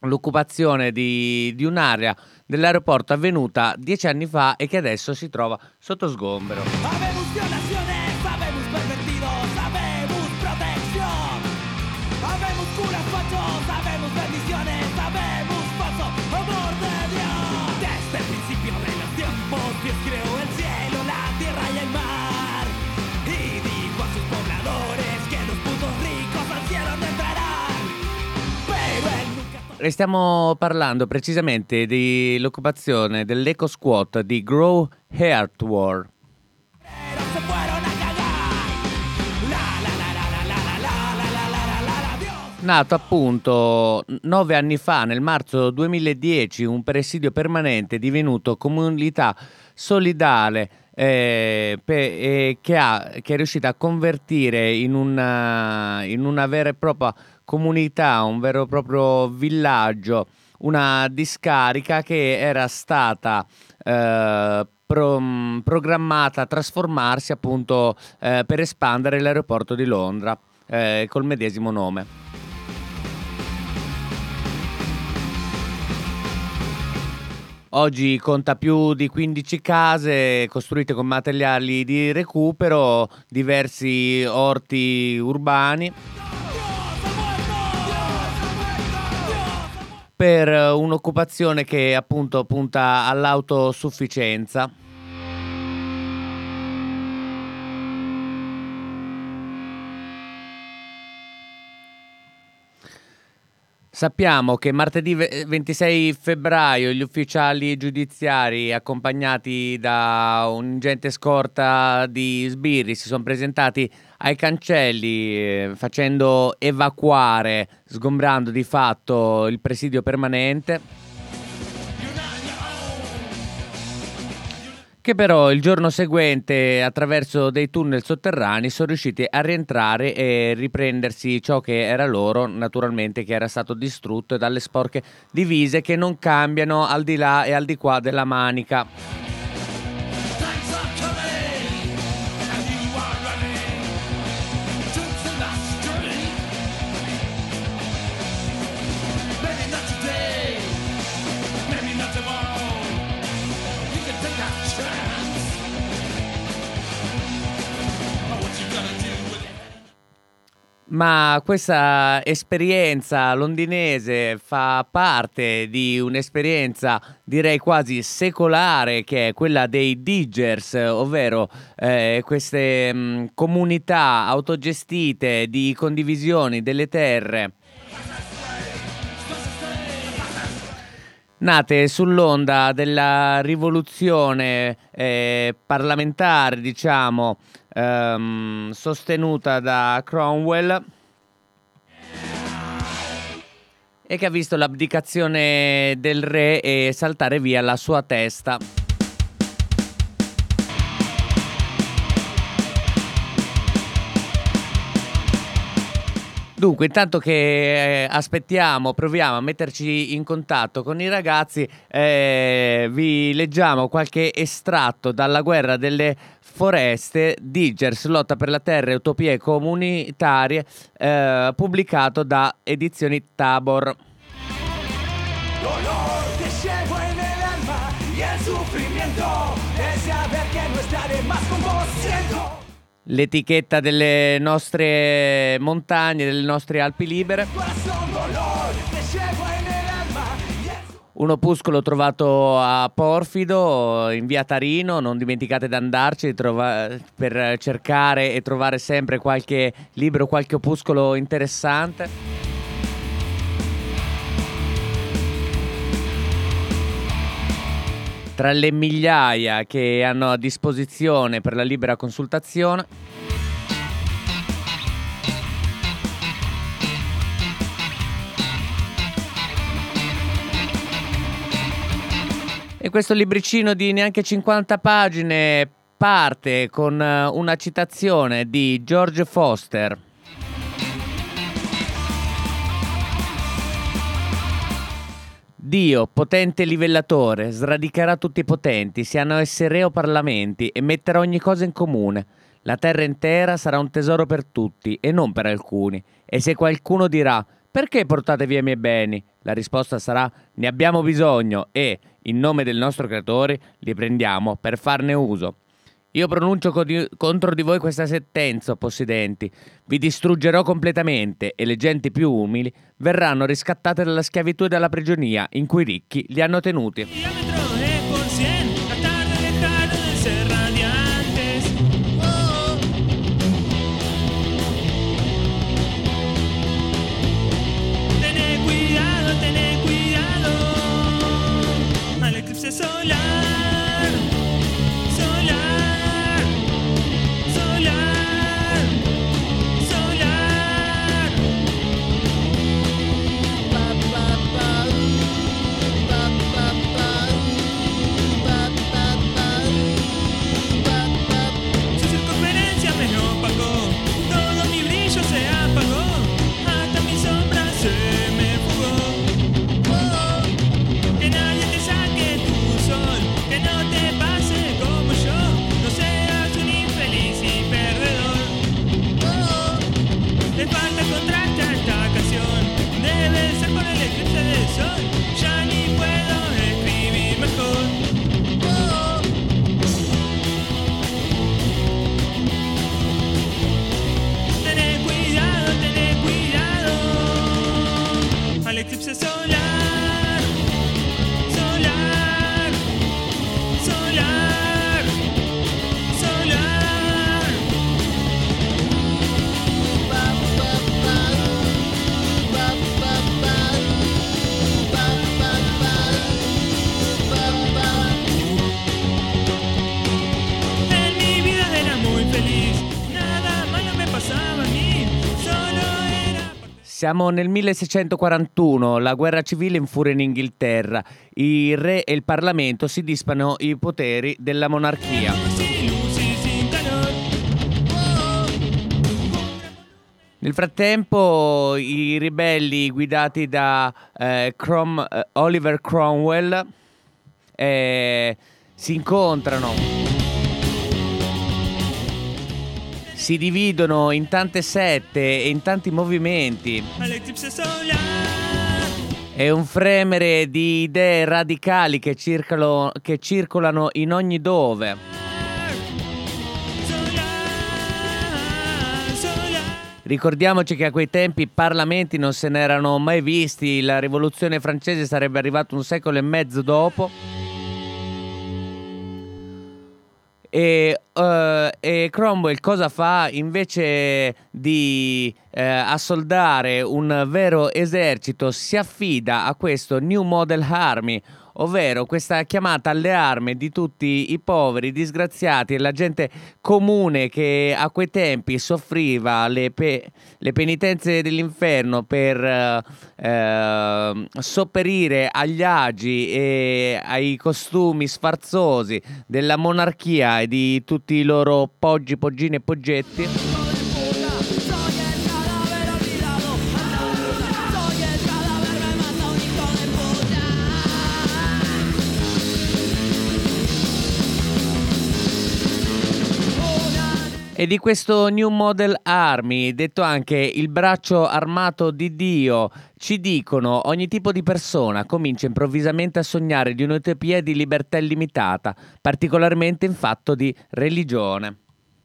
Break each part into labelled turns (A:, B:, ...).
A: l'occupazione di un'area dell'aeroporto avvenuta 10 anni fa e che adesso si trova sotto sgombero.
B: Habemos violaciones, habemos pervertidos, habemos protección. Habemos curas fachos, habemos bendiciones, habemos falso amor de Dios. Desde el principio de los tiempos, Dios creó el cielo, la tierra y el mar. Y dijo a sus pobladores que los putos ricos al cielo no entrarán. Pero él nunca...
A: E stiamo parlando precisamente dell'occupazione dell'Eco Squat di Grow Earthworm.
B: se fueron a cagar. La la la la la la la la la la la la Dios.
A: Nato appunto 9 anni fa, nel marzo 2010, un presidio permanente divenuto comunità solidale che è riuscita a convertire in una vera e propria comunità, un vero e proprio villaggio, una discarica che era stata programmata a trasformarsi appunto per espandere l'aeroporto di Londra col medesimo nome. Oggi conta più di 15 case costruite con materiali di recupero, diversi orti urbani, per un'occupazione che appunto punta all'autosufficienza. Sappiamo che martedì 26 febbraio gli ufficiali giudiziari, accompagnati da un'ingente scorta di sbirri, si sono presentati ai cancelli facendo evacuare, sgombrando di fatto il presidio permanente, che però il giorno seguente, attraverso dei tunnel sotterranei, sono riusciti a rientrare e riprendersi ciò che era loro, naturalmente, che era stato distrutto dalle sporche divise che non cambiano al di là e al di qua della Manica. Ma questa esperienza londinese fa parte di un'esperienza, direi quasi secolare, che è quella dei diggers, ovvero queste comunità autogestite di condivisioni delle terre, nate sull'onda della rivoluzione parlamentare, diciamo, sostenuta da Cromwell, e che ha visto l'abdicazione del re e saltare via la sua testa. Dunque, intanto che aspettiamo, proviamo a metterci in contatto con i ragazzi, vi leggiamo qualche estratto dalla Guerra delle Foreste, Diggers, lotta per la terra e utopie comunitarie, pubblicato da Edizioni Tabor.
B: Dolor te llevo en el alma y el sufrimiento de saber que no estaré más con vos. Siento
A: L'etichetta delle nostre montagne, delle nostre Alpi libere.
B: corazón, dolor te llevo en el alma y el
A: Un opuscolo trovato a Porfido, in via Tarino. Non dimenticate di andarci per cercare e trovare sempre qualche libro, qualche opuscolo interessante. Tra le migliaia che hanno a disposizione per la libera consultazione. E questo libricino di neanche 50 pagine parte con una citazione di George Foster. Dio, potente livellatore, sradicherà tutti i potenti, siano essi re o parlamenti, e metterà ogni cosa in comune. La terra intera sarà un tesoro per tutti e non per alcuni. E se qualcuno dirà, Perché portate via i miei beni? La risposta sarà: ne abbiamo bisogno e, in nome del nostro creatore, li prendiamo per farne uso. Io pronuncio contro di voi questa sentenza, o possidenti. Vi distruggerò completamente e le genti più umili verranno riscattate dalla schiavitù e dalla prigionia in cui i ricchi li hanno tenuti.
B: Diámetro E por 100, tratar de dejar de ser radiantes. Oh. Tené cuidado al eclipse solar. Solar, solar, solar. Pa, pa, pa, pa, pa, pa, pa, pa, pa, pa. Su circunferencia me opacó, todo mi brillo se apagó, hasta mi sombra se me fugó. Oh, que nadie te saque tu sol, que no te pase como yo, no seas un infeliz y perdedor. Oh, le falta contraste a esta canción, debe ser por el eclipse del sol, ya ni puedo escribir mejor. Oh, tené cuidado al eclipse solar, solar, solar, solar. Pa, pa, pa, pa, pa, pa, pa, pa, pa, pa. En mi vida era muy feliz, nada malo me pasaba a mí, solo era...
A: Siamo nel 1641, la guerra civile infuria in Inghilterra, il re e il Parlamento si disputano i poteri della monarchia.
B: Luci sin calor. Oh,
A: Nel frattempo i ribelli guidati da Oliver Cromwell si incontrano, si dividono in tante sette e in tanti movimenti.
B: al eclipse solar.
A: È un fremere di idee radicali che circolano in ogni dove.
B: Solar, solar.
A: Ricordiamoci che a quei tempi i parlamenti non se n'erano mai visti, la rivoluzione francese sarebbe arrivata un secolo e mezzo dopo. E Cromwell cosa fa? Invece di assoldare un vero esercito, si affida a questo New Model Army, ovvero questa chiamata alle armi di tutti i poveri, disgraziati e la gente comune che a quei tempi soffriva le penitenze dell'inferno per sopperire agli agi e ai costumi sfarzosi della monarchia e di tutti i loro poggi, poggini e poggetti.
B: Soy el cadáver olvidado, soy el cadáver, me mata un hijo de puta.
A: E di questo New Model Army, detto anche il braccio armato di Dio, ci dicono: ogni tipo di persona comincia improvvisamente a sognare di un'utopia di libertà illimitata, particolarmente in fatto di religione.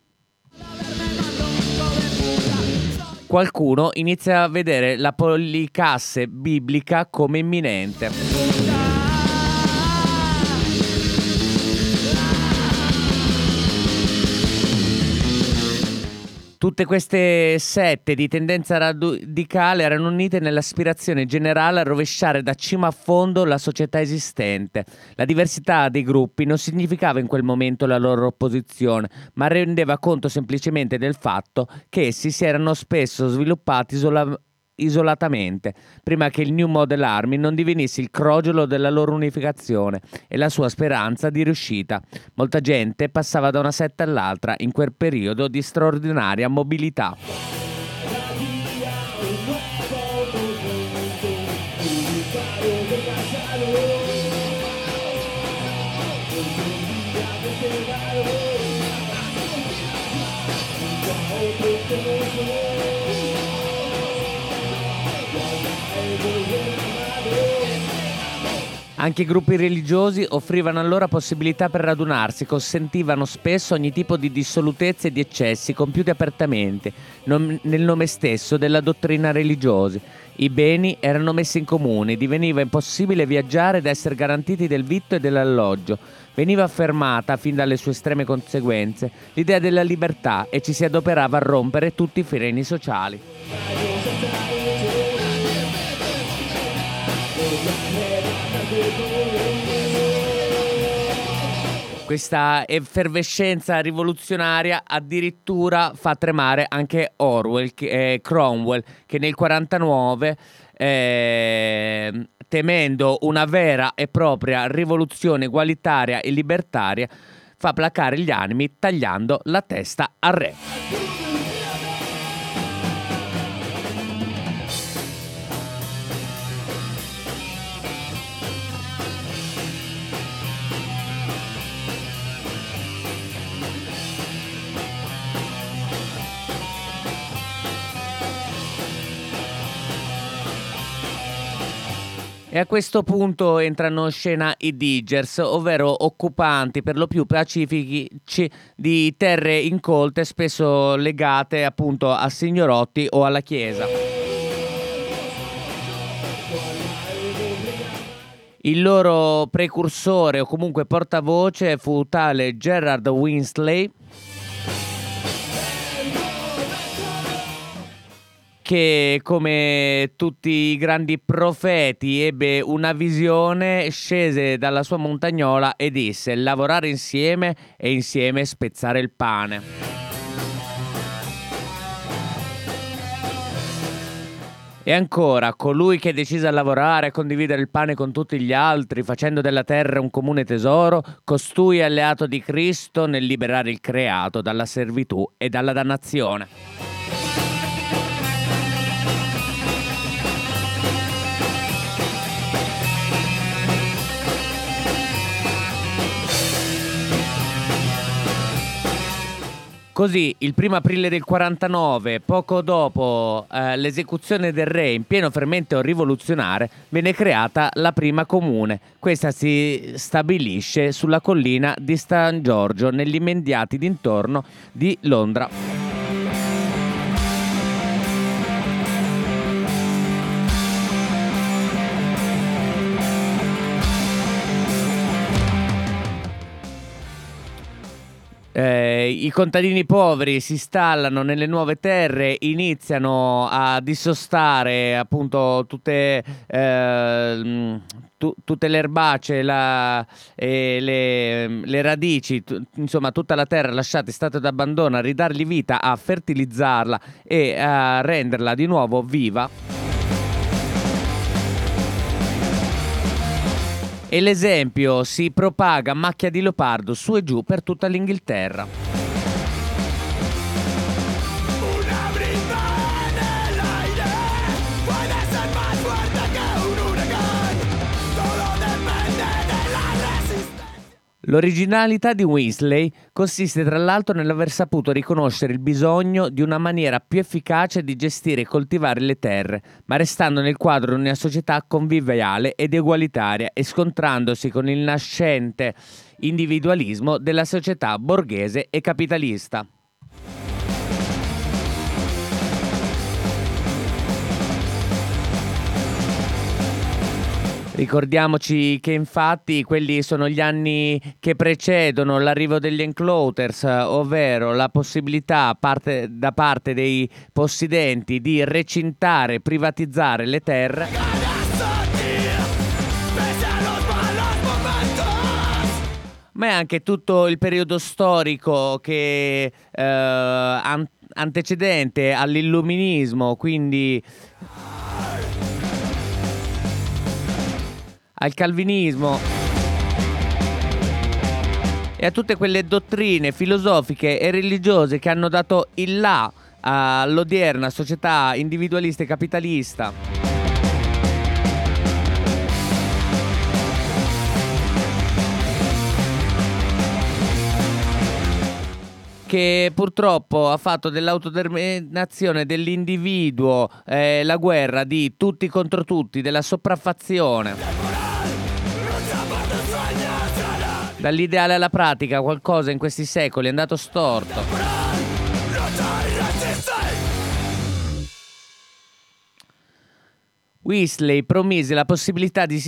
A: Qualcuno inizia a vedere la policasse biblica come imminente. Tutte queste sette di tendenza radicale erano unite nell'aspirazione generale a rovesciare da cima a fondo la società esistente. La diversità dei gruppi non significava in quel momento la loro opposizione, ma rendeva conto semplicemente del fatto che essi si erano spesso sviluppati isolatamente, prima che il New Model Army non divenisse il crogiolo della loro unificazione e la sua speranza di riuscita. Molta gente passava da una setta all'altra in quel periodo di straordinaria mobilità. Anche i gruppi religiosi offrivano allora possibilità per radunarsi, consentivano spesso ogni tipo di dissolutezze e di eccessi compiuti apertamente, nel nome stesso della dottrina religiosa. I beni erano messi in comune, diveniva impossibile viaggiare ed essere garantiti del vitto e dell'alloggio. Veniva affermata, fin dalle sue estreme conseguenze, l'idea della libertà e ci si adoperava a rompere tutti i freni sociali. Questa effervescenza rivoluzionaria addirittura fa tremare anche Cromwell, che nel 49, temendo una vera e propria rivoluzione egualitaria e libertaria, fa placare gli animi tagliando la testa al re. E a questo punto entrano in scena i Diggers, ovvero occupanti per lo più pacifici di terre incolte, spesso legate appunto a signorotti o alla chiesa. Il loro precursore o comunque portavoce fu tale Gerard Winsley, che come tutti i grandi profeti ebbe una visione, scese dalla sua montagnola e disse: lavorare insieme e insieme spezzare il pane. E ancora, colui che decise a lavorare e condividere il pane con tutti gli altri, facendo della terra un comune tesoro, costui è alleato di Cristo nel liberare il creato dalla servitù e dalla dannazione. Così, il 1° aprile del 49, poco dopo l'esecuzione del re in pieno fermento rivoluzionario, venne creata la prima comune. Questa si stabilisce sulla collina di San Giorgio, negli immediati dintorno di Londra. I contadini poveri si installano nelle nuove terre, iniziano a dissostare appunto tutte le erbacee, le radici, insomma tutta la terra lasciata in stato d'abbandono, a ridargli vita, a fertilizzarla e a renderla di nuovo viva. E l'esempio si propaga a macchia di leopardo su e giù per tutta l'Inghilterra.
B: Una brisa en el aire puede ser más fuerte que un huracán. Todo depende de la resistencia.
A: L'originalità di Winsley consiste tra l'altro nell'aver saputo riconoscere il bisogno di una maniera più efficace di gestire e coltivare le terre, ma restando nel quadro di una società conviviale ed egualitaria e scontrandosi con il nascente individualismo della società borghese e capitalista. Ricordiamoci che infatti quelli sono gli anni che precedono l'arrivo degli enclosures, ovvero la possibilità da parte dei possidenti di recintare, privatizzare le terre. Ma è anche tutto il periodo storico che antecedente all'illuminismo, quindi al calvinismo e a tutte quelle dottrine filosofiche e religiose che hanno dato il là all'odierna società individualista e capitalista. Che purtroppo ha fatto dell'autodeterminazione dell'individuo la guerra di tutti contro tutti, della sopraffazione. Dall'ideale alla pratica qualcosa in questi secoli è andato storto. Weasley promise la possibilità di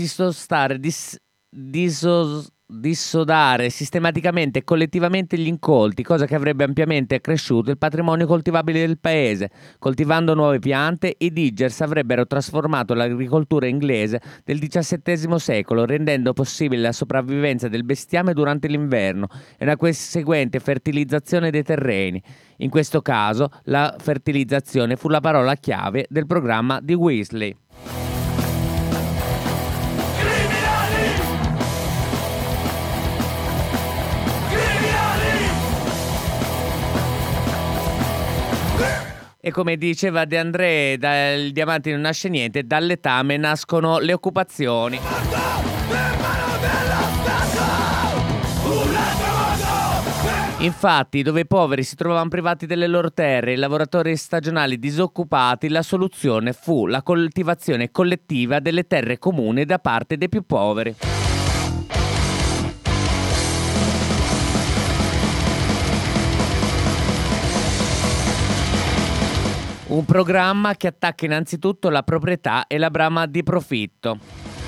A: dissodare sistematicamente e collettivamente gli incolti, cosa che avrebbe ampiamente accresciuto il patrimonio coltivabile del paese. Coltivando nuove piante, i Diggers avrebbero trasformato l'agricoltura inglese del XVII secolo, rendendo possibile la sopravvivenza del bestiame durante l'inverno e una conseguente fertilizzazione dei terreni. In questo caso, la fertilizzazione fu la parola chiave del programma di Weasley. E come diceva De André, dal diamante non nasce niente, dall'etame nascono le occupazioni. Infatti, dove i poveri si trovavano privati delle loro terre e i lavoratori stagionali disoccupati, la soluzione fu la coltivazione collettiva delle terre comuni da parte dei più poveri. Un programma che attacca innanzitutto la proprietà e la brama di profitto.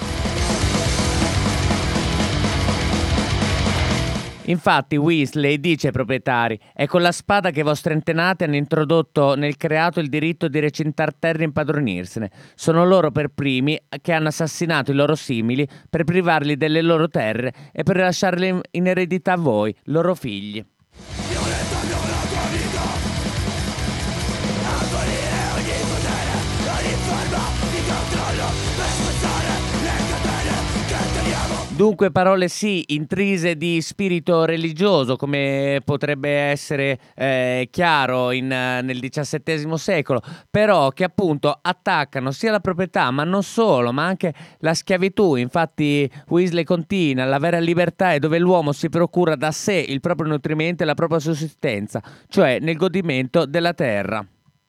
A: Infatti Weasley dice ai proprietari: è con la spada che i vostri antenati hanno introdotto nel creato il diritto di recintar terre e impadronirsene. Sono loro per primi che hanno assassinato i loro simili per privarli delle loro terre e per lasciarle in eredità a voi, loro figli. Dunque parole sì, intrise di spirito religioso, come potrebbe essere chiaro nel XVII secolo, però che appunto attaccano sia la proprietà, ma non solo, ma anche la schiavitù. Infatti Weasley continua: la vera libertà è dove l'uomo si procura da sé il proprio nutrimento e la propria sussistenza, cioè nel godimento della terra.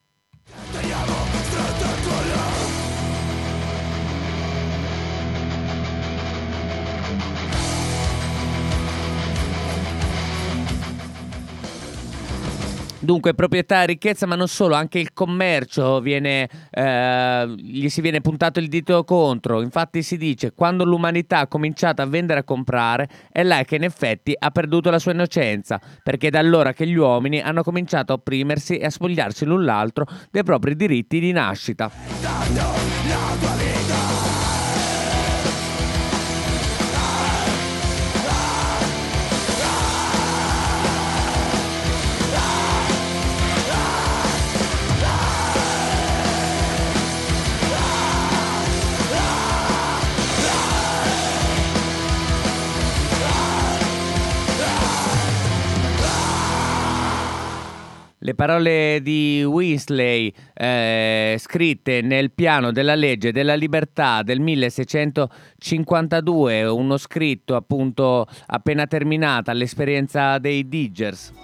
A: Dunque proprietà e ricchezza, ma non solo, anche il commercio gli si viene puntato il dito contro. Infatti si dice: quando l'umanità ha cominciato a vendere e a comprare, è là che in effetti ha perduto la sua innocenza, perché è da allora che gli uomini hanno cominciato a opprimersi e a spogliarsi l'un l'altro dei propri diritti di nascita. Le parole di Weasley, scritte nel piano della legge della libertà del 1652, uno scritto appunto appena terminata l'esperienza dei Diggers.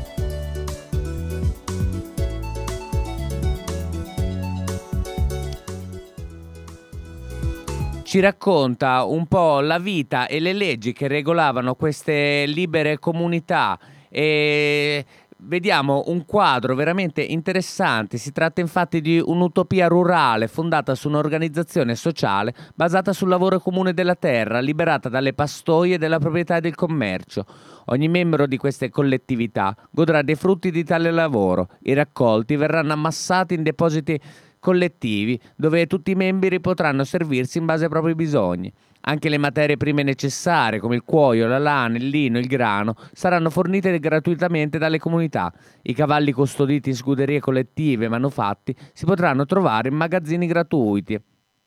A: Ci racconta un po' la vita e le leggi che regolavano queste libere comunità e vediamo un quadro veramente interessante. Si tratta infatti di un'utopia rurale fondata su un'organizzazione sociale basata sul lavoro comune della terra, liberata dalle pastoie della proprietà e del commercio. Ogni membro di queste collettività godrà dei frutti di tale lavoro. I raccolti verranno ammassati in depositi collettivi dove tutti i membri potranno servirsi in base ai propri bisogni. Anche le materie prime necessarie, come il cuoio, la lana, il lino, il grano, saranno fornite gratuitamente dalle comunità. I cavalli custoditi in scuderie collettive e manufatti si potranno trovare in magazzini gratuiti.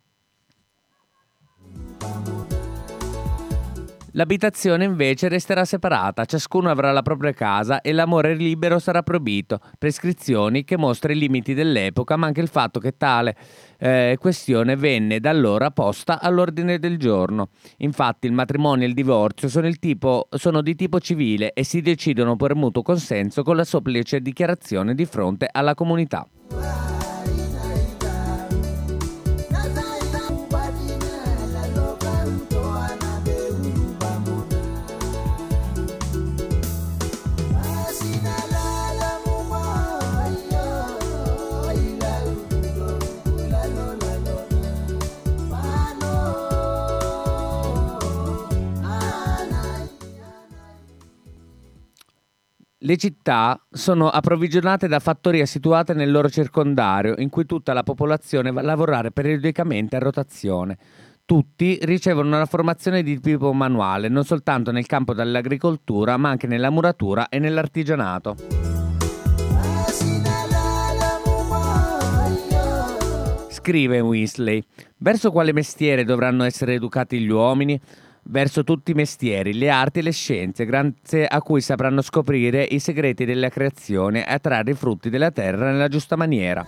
A: L'abitazione invece resterà separata, ciascuno avrà la propria casa e l'amore libero sarà proibito, prescrizioni che mostrano i limiti dell'epoca, ma anche il fatto che tale questione venne da allora posta all'ordine del giorno. Infatti il matrimonio e il divorzio sono di tipo civile e si decidono per mutuo consenso con la semplice dichiarazione di fronte alla comunità. Le città sono approvvigionate da fattorie situate nel loro circondario, in cui tutta la popolazione va a lavorare periodicamente a rotazione. Tutti ricevono una formazione di tipo manuale, non soltanto nel campo dell'agricoltura, ma anche nella muratura e nell'artigianato. Scrive Weasley: verso quale mestiere dovranno essere educati gli uomini? Verso tutti i mestieri, le arti e le scienze, grazie a cui sapranno scoprire i segreti della creazione e attrarre i frutti della terra nella giusta maniera.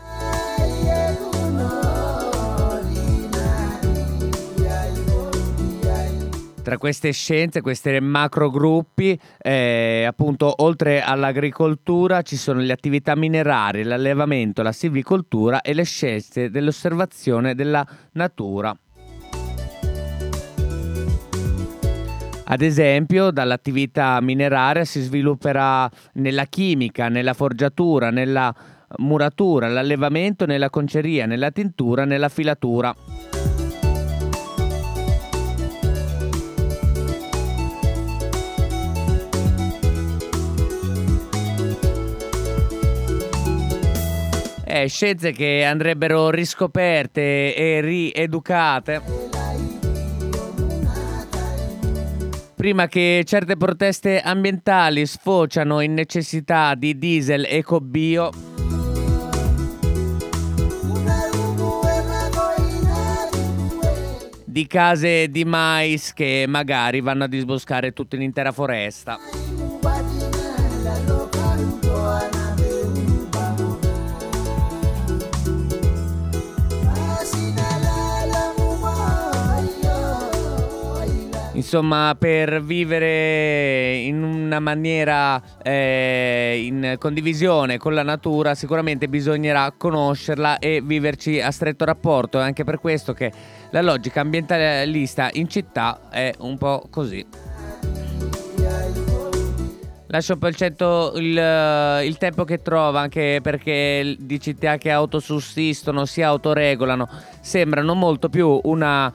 A: Tra queste scienze, questi macrogruppi, appunto, oltre all'agricoltura ci sono le attività minerarie, l'allevamento, la silvicoltura e le scienze dell'osservazione della natura. Ad esempio, dall'attività mineraria si svilupperà nella chimica, nella forgiatura, nella muratura, l'allevamento, nella conceria, nella tintura, nella filatura. Scienze che andrebbero riscoperte e rieducate prima che certe proteste ambientali sfociano in necessità di diesel eco-bio. Di case di mais che magari vanno a disboscare tutta un'intera foresta. Insomma, per vivere in una maniera in condivisione con la natura, sicuramente bisognerà conoscerla e viverci a stretto rapporto. È anche per questo che la logica ambientalista in città è un po' così. Lascio per il tempo che trova, anche perché di città che autosussistono, si autoregolano, sembrano molto più una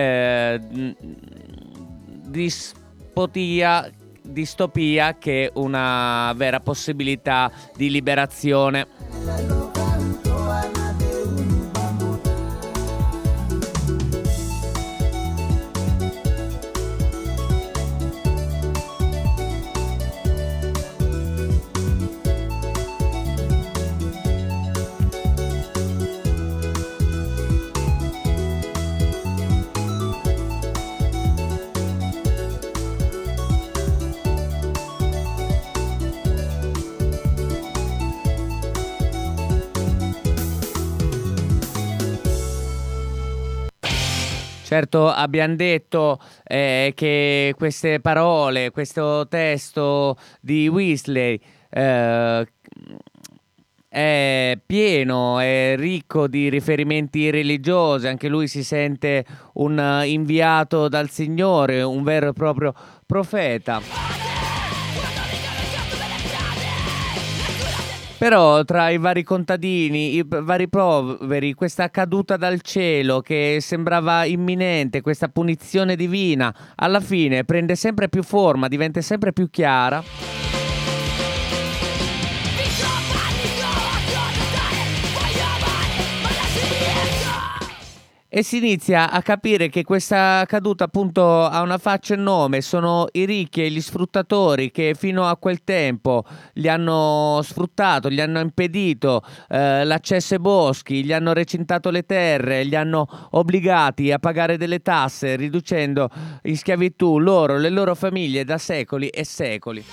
A: distopia che una vera possibilità di liberazione. Certo, abbiamo detto che queste parole, questo testo di Weasley è pieno, è ricco di riferimenti religiosi. Anche lui si sente un inviato dal Signore, un vero e proprio profeta. Però tra i vari contadini, i vari poveri, questa caduta dal cielo che sembrava imminente, questa punizione divina, alla fine prende sempre più forma, diventa sempre più chiara. E si inizia a capire che questa caduta appunto ha una faccia e un nome. Sono i ricchi e gli sfruttatori che fino a quel tempo li hanno sfruttato, gli hanno impedito l'accesso ai boschi, gli hanno recintato le terre, li hanno obbligati a pagare delle tasse, riducendo in schiavitù loro, le loro famiglie da secoli e secoli.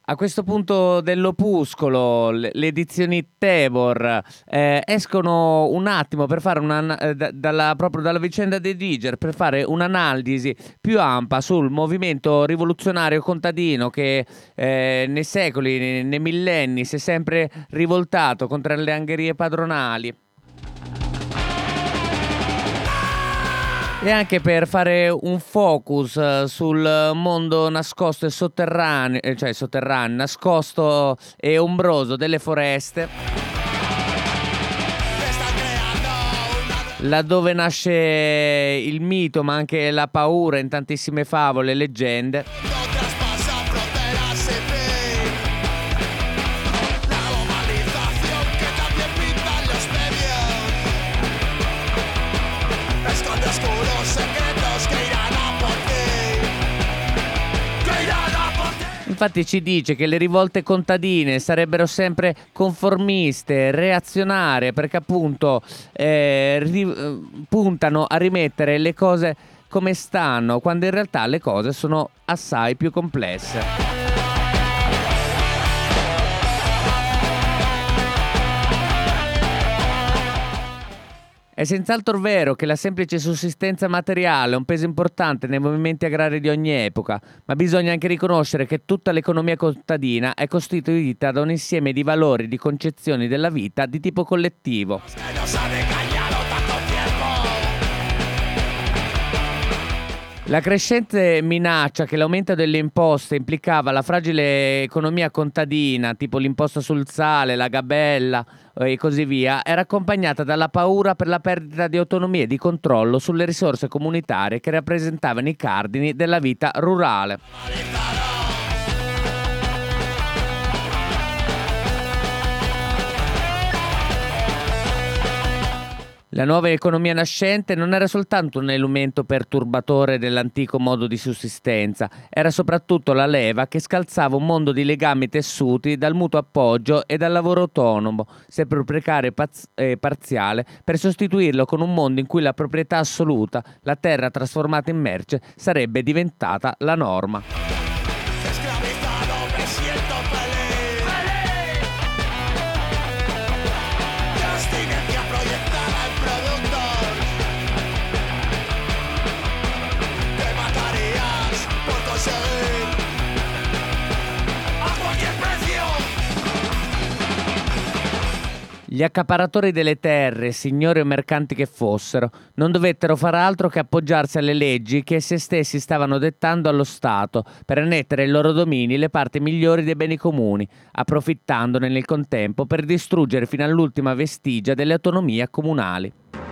A: A questo punto dell'opuscolo, le edizioni Tevor escono un attimo per fare proprio dalla vicenda dei Diger, per fare un'analisi più ampia sul movimento rivoluzionario contadino che nei secoli, nei millenni si è sempre rivoltato contro le angherie padronali. E anche per fare un focus sul mondo nascosto e sotterraneo, nascosto e ombroso delle foreste, laddove nasce il mito, ma anche la paura in tantissime favole e leggende. Infatti ci dice che le rivolte contadine sarebbero sempre conformiste, reazionarie, perché appunto puntano a rimettere le cose come stanno, quando in realtà le cose sono assai più complesse. È senz'altro vero che la semplice sussistenza materiale ha un peso importante nei movimenti agrari di ogni epoca, ma bisogna anche riconoscere che tutta l'economia contadina è costituita da un insieme di valori e di concezioni della vita di tipo collettivo. La crescente minaccia che l'aumento delle imposte implicava alla fragile economia contadina, tipo l'imposta sul sale, la gabella e così via, era accompagnata dalla paura per la perdita di autonomia e di controllo sulle risorse comunitarie che rappresentavano i cardini della vita rurale. La nuova economia nascente non era soltanto un elemento perturbatore dell'antico modo di sussistenza, era soprattutto la leva che scalzava un mondo di legami tessuti dal mutuo appoggio e dal lavoro autonomo, seppur precario e parziale, per sostituirlo con un mondo in cui la proprietà assoluta, la terra trasformata in merce, sarebbe diventata la norma. Gli accaparatori delle terre, signori o mercanti che fossero, non dovettero far altro che appoggiarsi alle leggi che essi stessi stavano dettando allo Stato per annettere ai loro domini le parti migliori dei beni comuni, approfittandone nel contempo per distruggere fino all'ultima vestigia delle autonomie comunali.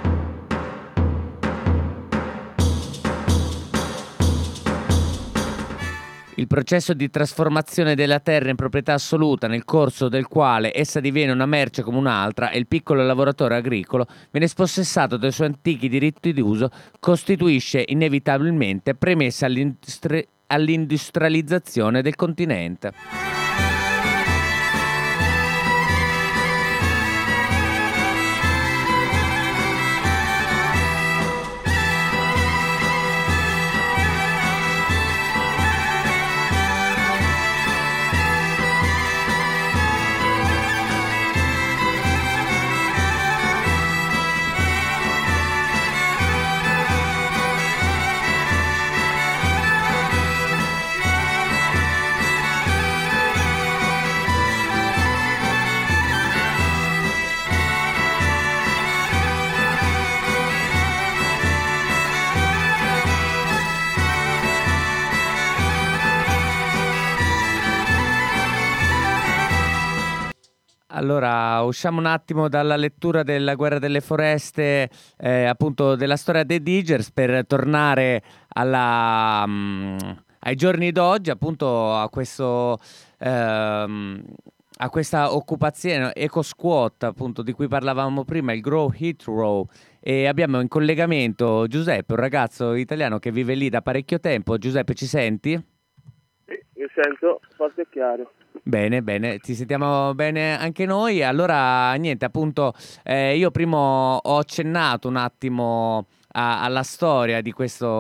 A: Il processo di trasformazione della terra in proprietà assoluta, nel corso del quale essa diviene una merce come un'altra e il piccolo lavoratore agricolo viene spossessato dai suoi antichi diritti d'uso, costituisce inevitabilmente premessa all'industrializzazione del continente. Allora, usciamo un attimo dalla lettura della Guerra delle Foreste, appunto della storia dei Diggers, per tornare ai giorni d'oggi, appunto a questa occupazione EcoSquat, appunto di cui parlavamo prima, il Grow Heathrow, e abbiamo in collegamento Giuseppe, un ragazzo italiano che vive lì da parecchio tempo. Giuseppe, ci senti?
C: Sì, mi sento forte e chiaro.
A: Bene, bene, ti sentiamo bene anche noi. Allora, niente, appunto, io prima ho accennato un attimo alla storia di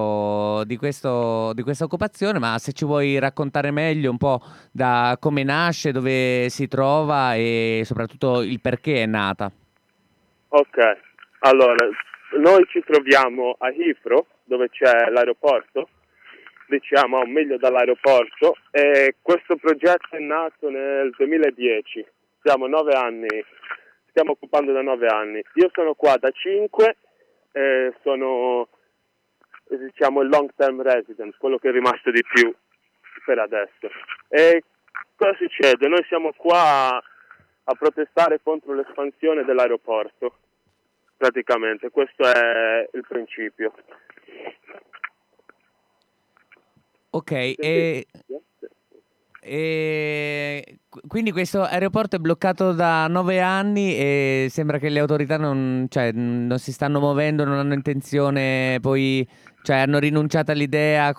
A: questa occupazione, ma se ci vuoi raccontare meglio un po' da come nasce, dove si trova e soprattutto il perché è nata.
C: Ok, allora, noi ci troviamo a Heathrow, dove c'è l'aeroporto, diciamo a un miglio dall'aeroporto, e questo progetto è nato nel 2010. Siamo 9 anni, stiamo occupando da 9 anni. Io sono qua da 5, sono diciamo il long term resident, quello che è rimasto di più per adesso. E cosa succede? Noi siamo qua a protestare contro l'espansione dell'aeroporto, praticamente, questo è il principio.
A: Ok, quindi questo aeroporto è bloccato da 9 anni e sembra che le autorità non si stanno muovendo, non hanno intenzione, poi, cioè, hanno rinunciato all'idea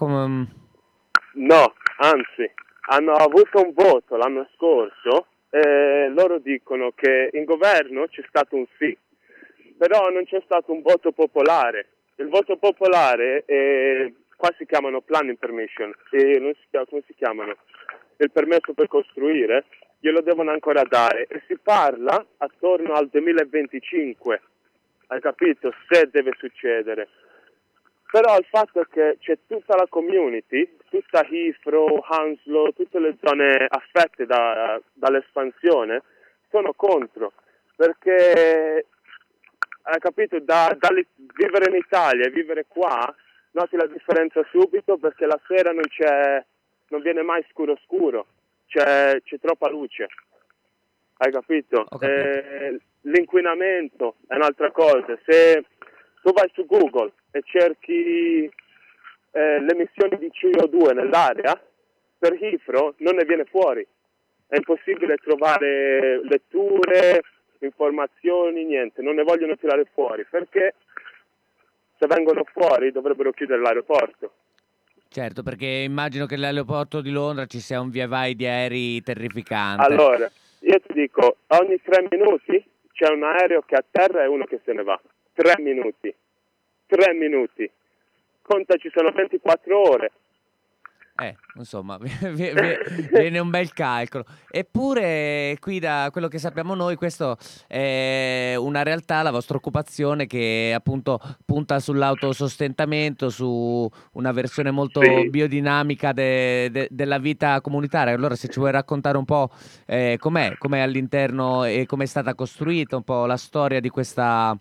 C: No, anzi, hanno avuto un voto l'anno scorso e loro dicono che in governo c'è stato un sì, però non c'è stato un voto popolare. Il voto popolare qua si chiamano planning permission, e non si chiama, come si chiamano? Il permesso per costruire, glielo devono ancora dare e si parla attorno al 2025, hai capito? Se deve succedere. Però il fatto è che c'è tutta la community, tutta Heathrow, Hounslow, tutte le zone affette dall'espansione, sono contro, perché hai capito, vivere in Italia e vivere qua, noti la differenza subito, perché la sera non viene mai scuro scuro, c'è troppa luce, hai capito?
A: Ho capito.
C: L'inquinamento è un'altra cosa. Se tu vai su Google e cerchi le emissioni di CO2 nell'aria, per Heathrow non ne viene fuori, è impossibile trovare letture, informazioni, niente, non ne vogliono tirare fuori, perché se vengono fuori dovrebbero chiudere l'aeroporto.
A: Certo, perché immagino che all'aeroporto di Londra ci sia un via vai di aerei terrificante.
C: Allora, io ti dico, ogni 3 minuti c'è un aereo che atterra e uno che se ne va. 3 minuti. 3 minuti. Conta, ci sono 24 ore.
A: Insomma, viene un bel calcolo. Eppure, qui da quello che sappiamo noi, questo è una realtà, la vostra occupazione, che appunto punta sull'autosostentamento, su una versione molto
C: Sì.
A: biodinamica della vita comunitaria. Allora, se ci vuoi raccontare un po' com'è all'interno e com'è stata costruita, un po' la storia di questo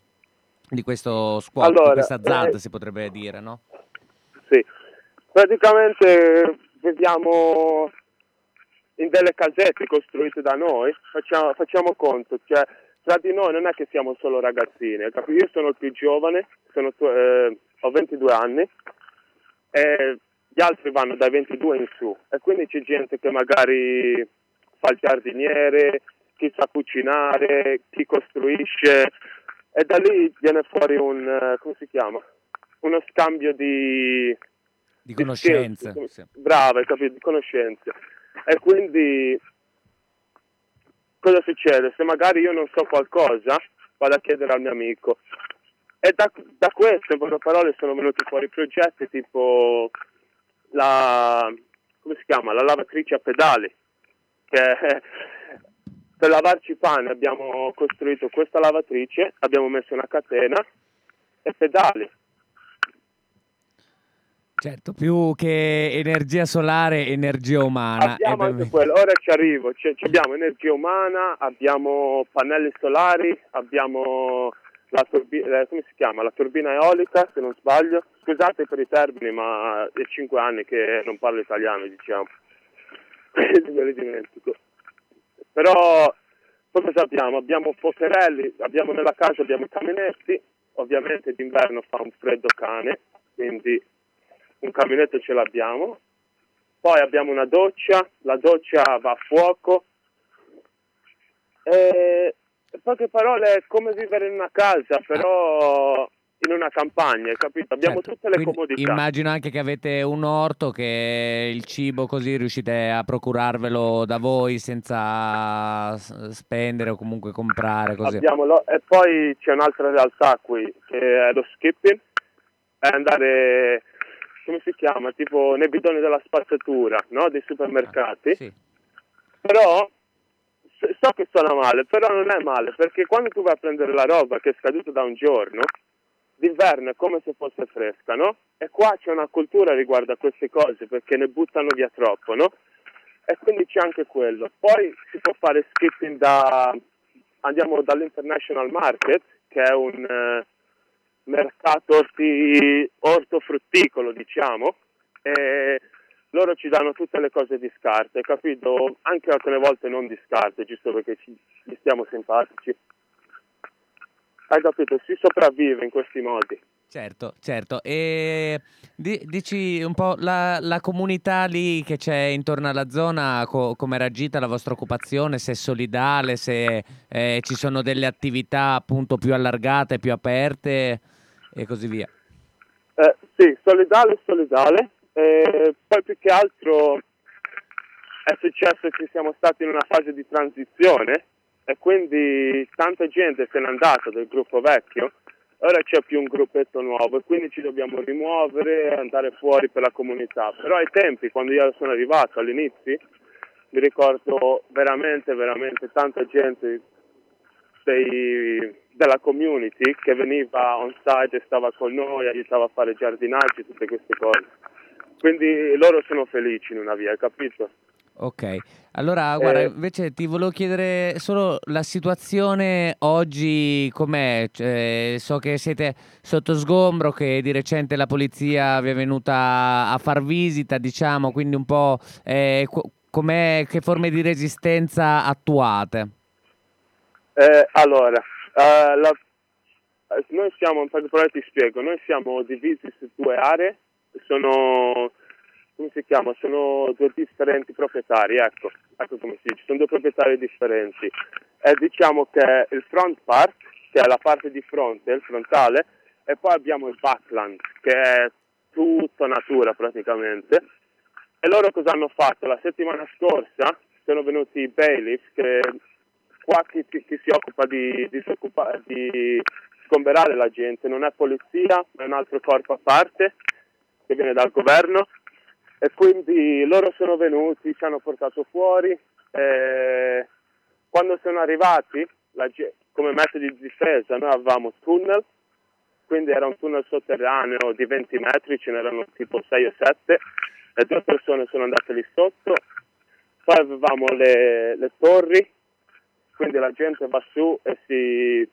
A: squat, di
C: Allora,
A: questa azienda, si potrebbe dire, no?
C: sì. Praticamente viviamo in delle casette costruite da noi, facciamo conto, cioè tra di noi non è che siamo solo ragazzini, io sono il più giovane, ho 22 anni e gli altri vanno dai 22 in su, e quindi c'è gente che magari fa il giardiniere, chi sa cucinare, chi costruisce, e da lì viene fuori come si chiama? Uno scambio di
A: conoscenze.
C: skills,
A: Sì.
C: bravo, hai capito, di conoscenze. E quindi cosa succede? Se magari io non so qualcosa, vado a chiedere al mio amico. E da questo, in poche parole, sono venuti fuori progetti tipo come si chiama? La lavatrice a pedali, che per lavarci i panni abbiamo costruito questa lavatrice, abbiamo messo una catena e pedali.
A: Certo, più che energia solare, energia umana.
C: Abbiamo anche quello, ora ci arrivo, abbiamo energia umana, abbiamo pannelli solari, abbiamo la turbina, come si chiama? La turbina eolica, se non sbaglio. Scusate per i termini, ma è 5 anni che non parlo italiano, diciamo. Me li dimentico. Però, cosa abbiamo? Abbiamo fuocherelli, nella casa abbiamo i caminetti, ovviamente d'inverno fa un freddo cane, quindi un caminetto ce l'abbiamo. Poi abbiamo una doccia, la doccia va a fuoco. In poche parole è come vivere in una casa, però in una campagna, hai capito? Abbiamo tutte le comodità.
A: Immagino anche che avete un orto, che il cibo così riuscite a procurarvelo da voi senza spendere o comunque comprare così.
C: E poi c'è un'altra realtà qui, che è lo skipping, è andare, come si chiama, tipo nei bidoni della spazzatura, no? Dei supermercati.
A: Sì.
C: Però so che suona male, però non è male, perché quando tu vai a prendere la roba che è scaduta da un giorno, d'inverno è come se fosse fresca, no? E qua c'è una cultura riguardo a queste cose, perché ne buttano via troppo, no? E quindi c'è anche quello. Poi si può fare skipping andiamo dall'International Market, che è un mercato ortofrutticolo, diciamo, e loro ci danno tutte le cose di scarto, hai capito? Anche alcune volte non di scarto, giusto perché ci stiamo simpatici. Hai capito? Si sopravvive in questi modi.
A: Certo, certo. E dici un po' la comunità lì che c'è intorno alla zona, come era agita la vostra occupazione, se è solidale, se ci sono delle attività appunto più allargate, più aperte e così via.
C: Sì, solidale. Poi più che altro è successo che siamo stati in una fase di transizione e quindi tanta gente se n'è andata del gruppo vecchio. Ora c'è più un gruppetto nuovo e quindi ci dobbiamo rimuovere e andare fuori per la comunità. Però ai tempi, quando io sono arrivato all'inizio, mi ricordo veramente tanta gente della community che veniva on site e stava con noi, aiutava a fare giardinaggi, tutte queste cose. Quindi loro sono felici in una via, capito?
A: Ok, allora guarda, invece ti volevo chiedere solo la situazione oggi com'è. Cioè, so che siete sotto sgombro, che di recente la polizia vi è venuta a far visita, diciamo, quindi un po' com'è, che forme di resistenza attuate?
C: Allora, noi siamo, in particolare ti spiego, noi siamo divisi su due aree, come si chiama? Sono due differenti proprietari, ecco come si dice, sono due proprietari differenti. Diciamo che il front part, che è la parte di fronte, il frontale, e poi abbiamo il backland, che è tutto natura praticamente. E loro cosa hanno fatto? La settimana scorsa sono venuti i bailiff, che qua chi si occupa di sgomberare la gente, non è polizia, è un altro corpo a parte che viene dal governo. E quindi loro sono venuti, ci hanno portato fuori. Quando sono arrivati, come metodi di difesa, noi avevamo tunnel, quindi era un tunnel sotterraneo di 20 metri, ce n'erano tipo 6 o 7, e 2 persone sono andate lì sotto. Poi avevamo le torri, quindi la gente va su e si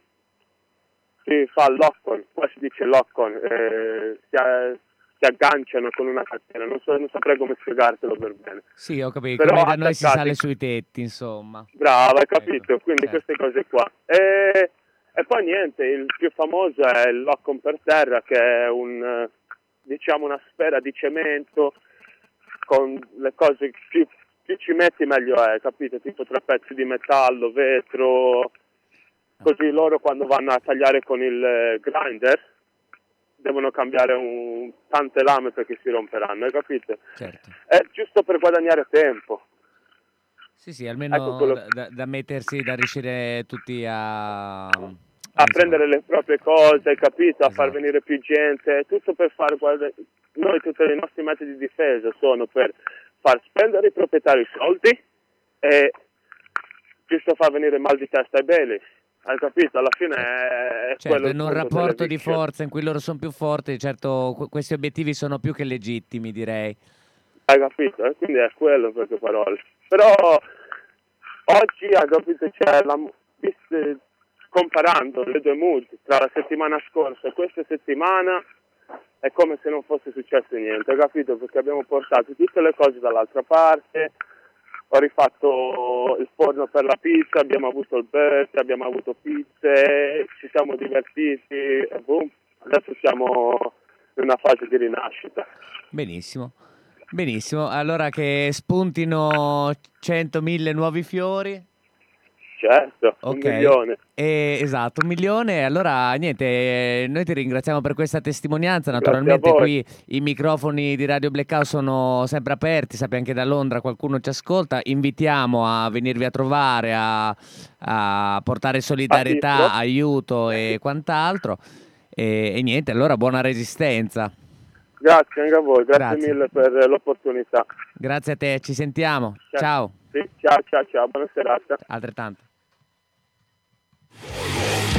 C: fa lock-on, qua si dice lock-on, si agganciano con una catena, non saprei come spiegartelo per bene.
A: Sì, ho capito,
C: Però
A: come da noi si
C: attaccati.
A: sale sui tetti, insomma.
C: Brava, hai capito?
A: Ecco,
C: Quindi
A: certo.
C: queste cose qua. E poi niente, il più famoso è il lock-on per terra, che è una sfera di cemento con le cose più ci metti meglio è, capito? Tipo 3 pezzi di metallo, vetro, così loro quando vanno a tagliare con il grinder devono cambiare tante lame perché si romperanno, hai capito?
A: Certo.
C: È giusto per guadagnare tempo.
A: Sì, almeno
C: Ecco quello
A: da mettersi, da riuscire tutti a
C: prendere le proprie cose, hai capito? A far
A: Esatto.
C: venire più gente, tutto per noi tutti i nostri metodi di difesa sono per far spendere i proprietari soldi e giusto far venire mal di testa ai bailiff. Hai capito? Alla fine è
A: Certo,
C: quello il
A: in un
C: punto delle
A: rapporto di
C: vittime.
A: forza in cui loro sono più forti, certo questi obiettivi sono più che legittimi, direi.
C: Hai capito? Quindi è quello in poche parole. Però oggi, hai capito, comparando le due multi tra la settimana scorsa e questa settimana è come se non fosse successo niente, hai capito? Perché abbiamo portato tutte le cose dall'altra parte, ho rifatto il forno per la pizza, abbiamo avuto il birthday, abbiamo avuto pizze, ci siamo divertiti e boom, adesso siamo in una fase di rinascita.
A: Benissimo, allora che spuntino 100.000 nuovi fiori.
C: Certo,
A: Ok,
C: 1 milione.
A: esatto, 1 milione. Allora, niente, noi ti ringraziamo per questa testimonianza.
C: Grazie a
A: Naturalmente
C: voi.
A: qui i microfoni di Radio Blackout sono sempre aperti, sappi anche da Londra qualcuno ci ascolta. Invitiamo a venirvi a trovare, a portare solidarietà,
C: Assistro.
A: aiuto e quant'altro. e niente, allora buona resistenza.
C: Grazie anche a voi,
A: Grazie.
C: grazie mille per l'opportunità.
A: Grazie a te, ci sentiamo. Ciao.
C: Sì, ciao, buona serata.
A: Altrettanto.